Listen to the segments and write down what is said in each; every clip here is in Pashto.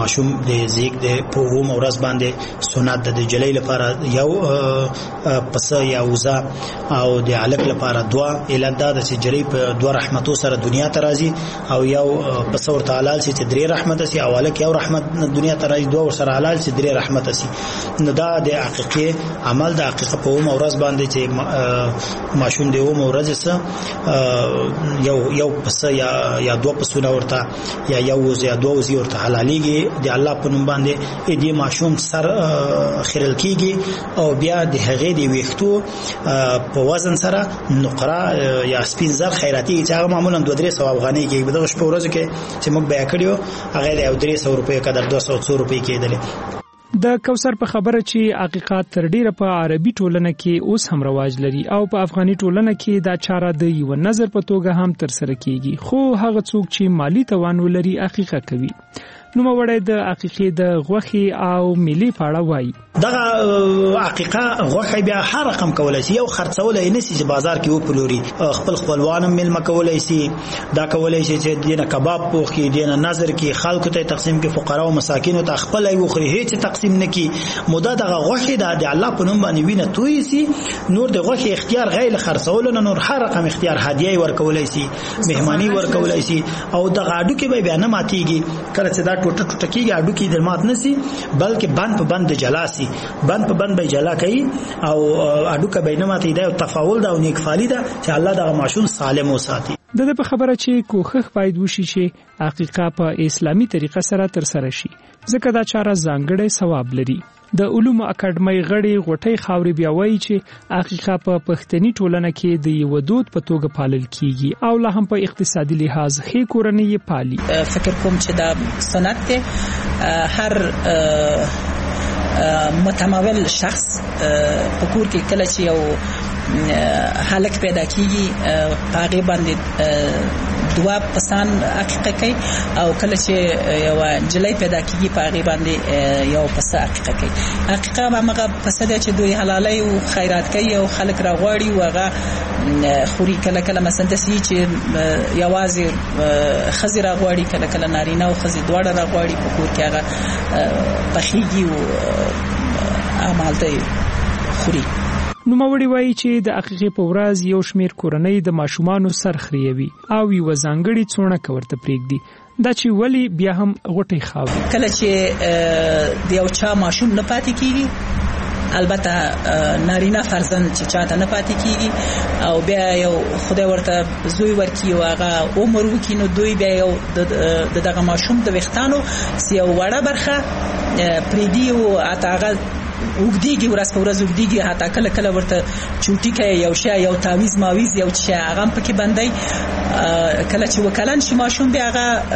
ماشوم د زیګ د په ورځ باندې سنت د جلې لپاره یو پس یا وزا او د علق لپاره دعا اعلان دا چې جلې په دعا رحمتو سره دنیا ته راځي او یو پس ور تعالی چې درې رحمت سي او علق یو رحمت دنیا ته راځي دعا ور سره حلال چې درې رحمت سي نو دا د عقیقه عمل د عقیقه په ورځ باندې چې ماشوم د ورځ سره یو پس یا دوا پسونه ورته یا یو یا دوا وزي ورته حلاليږي د الله په نوم باندې دې ماشوم سر خیرل کیږي او بیا د هغه دی ویختو په وزن سره نقره یا سپین زر خیراتی چې هغه معمولا 2-3 ثواب غنی کیږي په دغه شپه ورځ کې چې موږ بیا کړیو هغه د 300 روپے قدر 200 روپے کېدل. د کوثر په خبره چې عقیقات تر ډیره په عربي ټولنه کې اوس هم رواج لري او په افغاني ټولنه کې دا چاره د یو نظر په توګه هم تر سره کیږي خو هغه څوک چې مالی توان ولري عقیقه کوي. نو موړی د عقیقې د غوخي او ملي پاړه وای دغه عقیقه غوخي بیا هر رقم کولای شي یو خرڅول نه سي چې بازار کې وپلوري خپل خپلوانم مل مکولای شي دا کولای شي چې دینه کباب پوخ کې دینه نظر کې خلکو ته تقسیم کې فقرا او مساکین ته خپل یو خوري هیڅ تقسیم نه کی مودا دغه غوخي د الله په نوم باندې وینه توي سي نور د غوخي اختیار غیر خرڅول نه نور هر رقم اختیار هدیه ورکولای شي مهمانی ورکولای شي او دغه اډو کې به بیان ماتيږي کله چې دا ټوټه ټوټه کیږي اډو کې د مات نسی بلکې بند په بند جلاسي بند په بند به جلا کوي او اډو کې به نه ماتي دا تفاول دا او نیکفالي دا چې الله دغه ماشوم سالم وساتي. د په خبره چې کوښښ باید وشي چې عقیقه په اسلامي طریقه سره تر سره شي ځکه دا چاره ځانګړی ثواب لري. د علوم اکاډمۍ غړي غټي خاوري بیا وایي چې عقیقه په پښتني ټولنه کې د یو دود په توګه پالل کیږي او لا هم په اقتصادي لحاظ هي کورنۍ پالي. فکر کوم چې دا سنت ته هر متمول شخص په کور کې کله چې یو حالک پیدا کیږي هغه باندې دوا پسان عقیقه کوي او کله چې یو جلای پیدا کیږي په هغه باندې یو پس عقیقه کوي. عقیقه هغه پس ده چې دوی حلالي او خیرات کوي او خلک راغواړي او هغه خوري کله کله مثلا د سې چې یوازې خزي راغواړي کله کله نارینه او خزي دواړه راغواړي په کور کې هغه پخېږي او عملته خوري. نو موري وایي چې د عقیقې په ورځ یو شمیر کورنۍ د ماشومانو سر خريوي او یو ځانګړي څونه کورته پریږدي دا چې ولی بیا هم غټي خاوي کله چې د یو چا ماشوم نه پاتې کیږي البته نارینه فرزند چې چاته نه پاتې کیږي او بیا یو خدای ورته زوی ورکی او هغه عمر وکینو دوی بیا یو دغه ماشوم د وختانو سیو وړه برخه پریدي او اتاغه وګدیږي ورځ په ورځ وګدیږي حتی کله کله ورته چوټی کوي یو شی یو تعویز ماویز یو شی هغه پکې بندي کله چې وکالان شي ماشوم بیا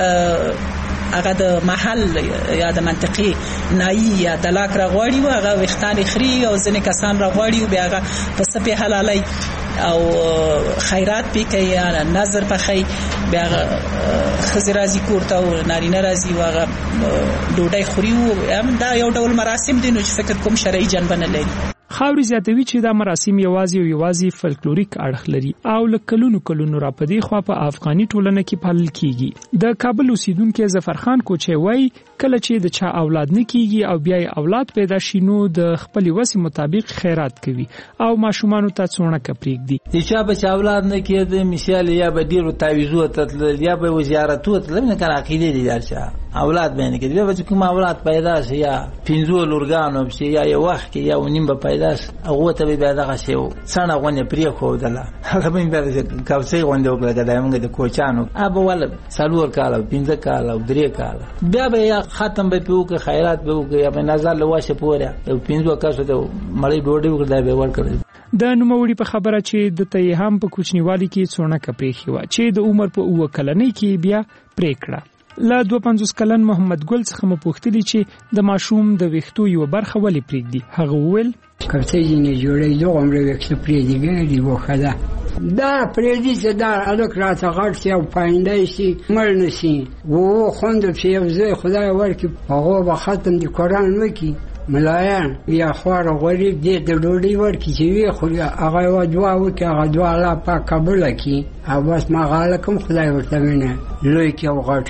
هغه د محل یا د منطقي نایی یا د لاک راغواړي او هغه وختان خري او ځنې کسان راغواړي او بیا هغه پس په حلالي او خیرات پی کوي یا نظر پخې بیا خزر راځي کوړه او نارینه راځي واغه ډوډۍ خوري او دا یو ډول مراسم دي نو چې فکر کوم شرعي جنبه نه لري. خاوري زیاتوي چې دا مراسم یوازې فلکلوریک اړخ لري او لکلونو را پدې خوا په افغاني ټولنه کې پالل کیږي. د کابل اوسیدونکو ظفرخان کوچي وای کله چې د چا اولاد نه کیږي او بیا اولاد پیدا شي نو د خپل وس مطابق خیرات کوي او ماشومان ته څونه کپریږي. چې چا به اولاد نه کیږي مثال یا به ډیرو تعویذو ته یا به وزارتو ته نه کنه عقیده دي درچا اولاد باندې کې بیا چې کوم اولاد پیدا شي یا پنځو لورګانو شي یا یو وخت یا ونیم به پیدا شي هغه ته به دغه شی څنګه غونې پرې خو دله هغه به به کاوسې غونډه وکړه د موږ د کوچانو ابو ول سالور کاله 15 کاله او 3 کاله بیا به ختم به پیوکه خیرات به وکړي یا به نظر لواشه پوره یو 15 کاسو ته مړی ډوډۍ وکړه به ورکړي. د نوموړي په خبره چې د ته هم په کوچنیوالي کې څونه کپې خو چې د عمر په اوه کلنۍ کې بیا پریکړه لا 52 کلن محمد ګل څخه مو پوښتنه چې د ماشوم د ویښتو یو برخه ولې پریږدي. هغه وویل کته یې نه جوړې دوه عمر ویښتو پریږدي ګنې وخدا دا پریږدي چې دا الک راته غړ شي او پاینده شي مړ نشي وو خوند چې یو ځای خدای ورکي هغه به ختم دي قرآن وکي ملایان یا خوار غریب دې د ډوډۍ ورکي چې وی خو هغه وا دعا وکي هغه دعا الله پاک قبول کړي او بس ما غاله کوم خدای ورته وینه لوی کې او غړ.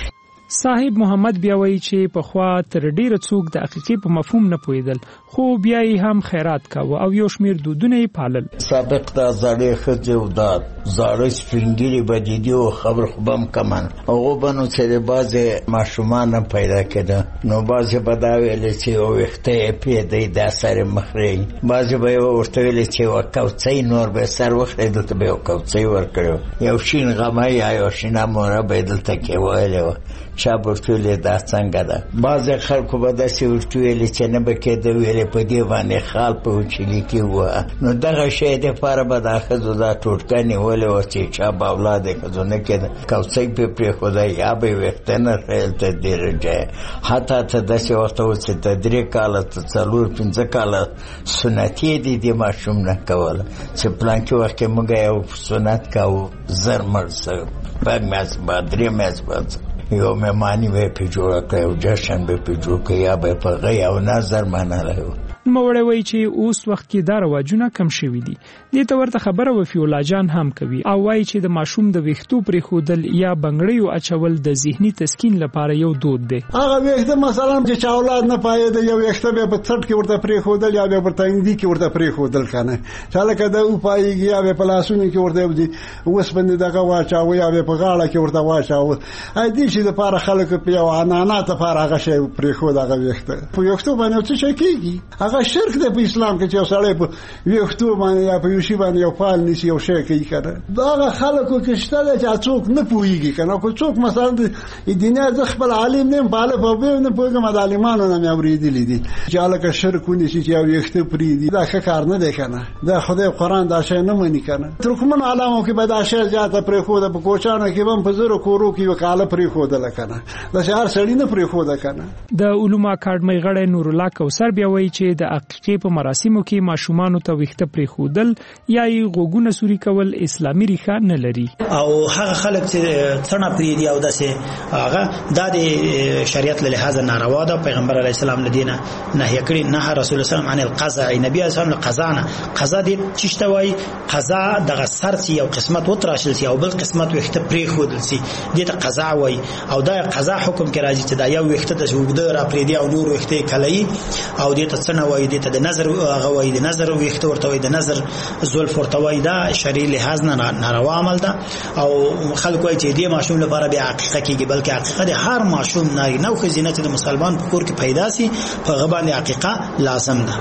صاحب محمد بیا وایي چې په خوا تر ډیره څوک د عقیقې په مفهوم نه پوهیدل خو بیا یې هم خیرات کاوه او یو شمیر دودونه یې پالل. سابق دا زړې ښځې او دا زاړه سپینګیري به دي او خبر خو به هم کمن هغو به نو چې د بعضې ماشومان هم پیدا کېده نو بعضې به دا ویلې چې یو ویښته یې پرېږدئ دا سر یې مخرئ بعضې به یې ورته ویلې چې یوه کوڅۍ نور به یې سر وخورئ دلته به یو کوڅۍ ورکړې یو شین غمی یا یو شینه موره به یې دلته کې ویلې وه چا به ورته ویلې دا څنګه ده. بعضې خلکو به داسې ورته ویلې چې نه به کېده ویلې په دې باندې خال په وچلي کې ووهه نو دغه شی دپاره به دا ښځو دا ټوټکه نیولې وه چې چا به اولاد یې ښځو نه کېده کوڅۍ پرې پرېښوده یا به یې ویښته نه ښیل تر ډېره ځایه حتی ته داسې ورته و چې ته 3 کاله ته 4-5 کاله سنتي دي دې ماشوم نه کوله چې پلانکي وخت کې موږ یو سنت کوو زر مړ څه 2 میاشتې بعد 3 میاشتې بعد یو مهمانی به پې جوړه کړه یو جشن به پې جوړ کړه یا به په غي او نظر منلی و. نوموړی وایي چې اوس وخت کې دا رواجونه کم شوي دي. دې ته ورته خبره وفي الله جان هم کوي او وایي چې د ماشوم د ویښتو پرېښودل یا بنګړیو اچول د ذهني تسکین لپاره یو دود دی. هغه ویښته مثلا چې اولاد نه پایېده یو ویښته به په څټ کې ورته پرېښودل یا به په تندي کې ورته پرېښودل که نه چې هلکه دا وپایېږي یا به په لاسونو کې ورته اوسپنې دغه واچاوه یا به په غاړه کې ورته واچاوه دې چې دپاره خلکو په یو عنعنات دپاره هغه شی پرېښود هغه ویښته په ویښتو باندې څه شی کېږي هغه شرک دی په اسلام کې چې یو سړی په ویښتو باندې یا په یو شي باندې یو فال نیسي یو شی کوي که نه دا هغه خلکو کې شته دی چې څوک نه پوهېږي که نه که څوک مثلا د دنیا زه خپل عالم نه یم په الف او ب نه پوهېږم د عالمانو نه مې اورېدلي دي چې هلکه شرک ونیسي چې یو ویښته پرېږدي دا ښه کار نه دی که نه دا خدای قرآن دا شی نه مني که نه ترکمنو عالمو کې به دا شی زیاته پرېښوده په کوچانو کې به هم په 1000 کورو کې یوه کاله پرېښودله که نه داسې هر سړي نه پرېښوده که نه. د علومو اکاډمۍ غړی نورالله کوثر بیا وایي چې د عقیقې په مراسمو کې ماشومانو ته ویښته پرېښودل یا یې غوږونه سوري کول اسلامي ریښه نه لري او هغه خلک چې څڼه پرېږدي او داسې هغه دا د شریعت له لحاظه ناروا ده. پیغمبر علیه السلام له دې نه نهیه کړي نهى رسول الله صلی الله علیه وسلم عن القزع نبی علیه السلام له قزع نه قزع دې چې ته وایي قزع دغه سر چې یو قسمت وتراشل شي او بل قسمت ویښته پرېښودل شي دې ته قزع وایي او دا قزع حکم کې راځي چې دا یو ویښته د اوږده را پرېږدي او نور ویښته یې کلهیي او دې ته څڼه وایي دې ته د نظر هغه وایي د نظر ویښته ورته وایي د نظر زلف ورته وایي دا شرعي لحاظ نه ناروا عمل ده او خلک وایي چې دې ماشوم لپاره بیا عقیقه کېږي بلکې عقیقه د هر ماشوم نارینه او ښځینه چې د مسلمان په کور کې پیدا سي په هغه باندې عقیقه لازم ده.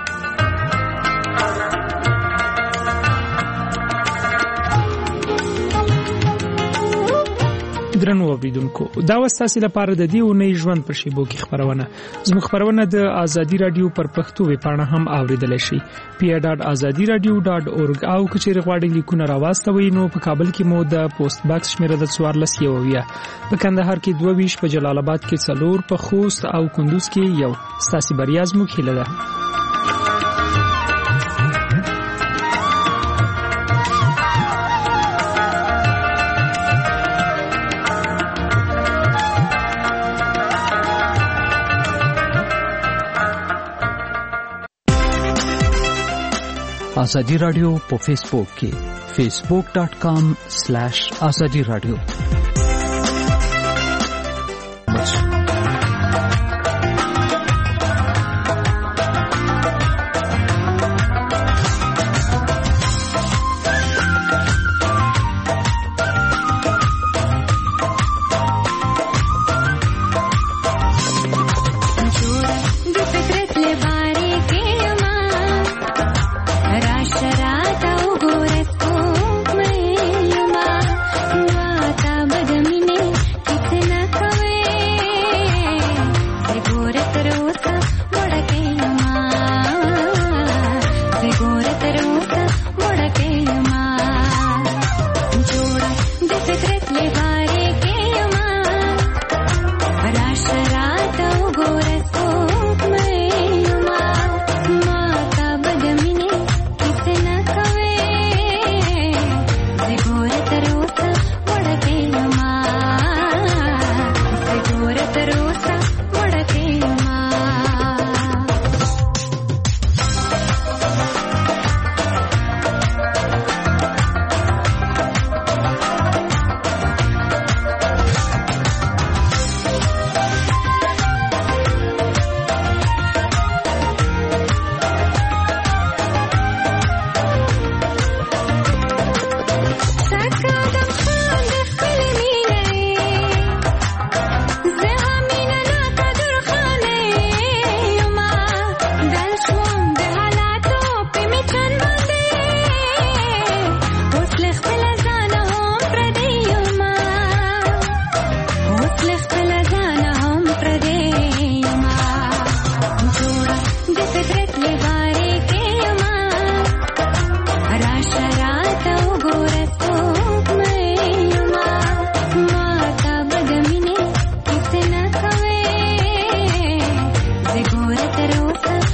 درنو اوریدونکو دا وستاسو لپاره د دې ونې ژوند پر شیبو کې خبرونه زموږ خبرونه د ازادي رادیو پر پښتو ویبپاڼه هم اوریدل شي pia.azadiradio.org او کچېر غواړئ لیکونه راوستوي نو په کابل کې مو د پوسټ باکس شمیره د 14 په کندهار کې 22 په جلال آباد کې 4 په خوست او کندوز کې 1 ستاسو بریا زموږ هیله ده. آزادی رادیو په فیسبوک کې facebook.com/azadi radio شرات او ګورس کو مې ما تا سره وساتئ